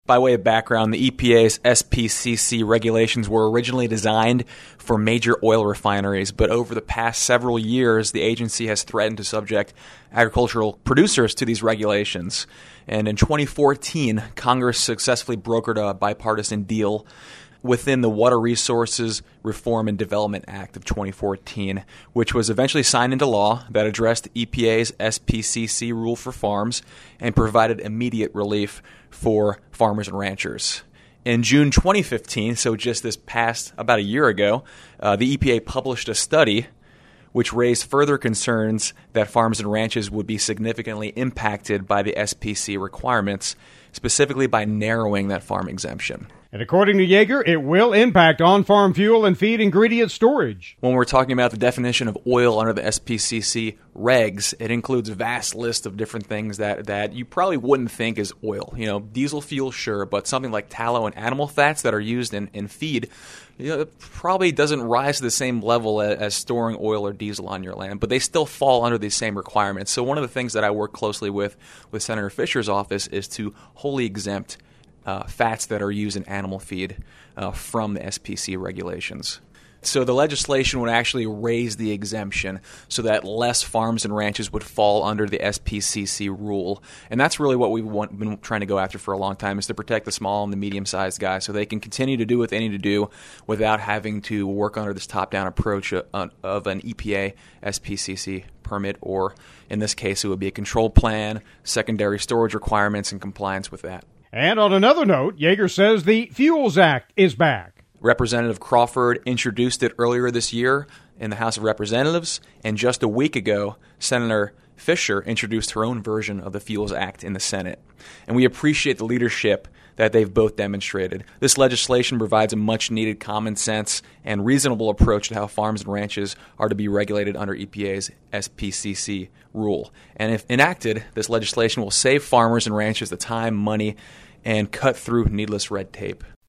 By way of background, the EPA's SPCC regulations were originally designed for major oil refineries, but over the past several years, the agency has threatened to subject agricultural producers to these regulations. And in 2014, Congress successfully brokered a bipartisan deal within the Water Resources Reform and Development Act of 2014, which was eventually signed into law that addressed EPA's SPCC rule for farms and provided immediate relief for farmers and ranchers. In June 2015, so just this past about a year ago, the EPA published a study which raised further concerns that farms and ranches would be significantly impacted by the SPC requirements, specifically by narrowing that farm exemption. And according to Yeager, it will impact on-farm fuel and feed ingredient storage. When we're talking about the definition of oil under the SPCC regs, it includes a vast list of different things that you probably wouldn't think is oil. You know, diesel fuel, sure, but something like tallow and animal fats that are used in feed, it probably doesn't rise to the same level as storing oil or diesel on your land, but they still fall under these same requirements. So one of the things that I work closely with Senator Fisher's office is to wholly exempt fats that are used in animal feed from the SPC regulations. So the legislation would actually raise the exemption so that less farms and ranches would fall under the SPCC rule. And that's really what we've been trying to go after for a long time, is to protect the small and the medium-sized guys so they can continue to do what they need to do without having to work under this top-down approach of an EPA SPCC permit, or in this case it would be a control plan, secondary storage requirements, and compliance with that. And on another note, Yeager says the Fuels Act is back. Representative Crawford introduced it earlier this year in the House of Representatives, and just a week ago, Senator Fisher introduced her own version of the Fuels Act in the Senate. And we appreciate the leadership that they've both demonstrated. This legislation provides a much-needed common sense and reasonable approach to how farms and ranches are to be regulated under EPA's SPCC rule. And if enacted, this legislation will save farmers and ranchers the time, money, and cut through needless red tape.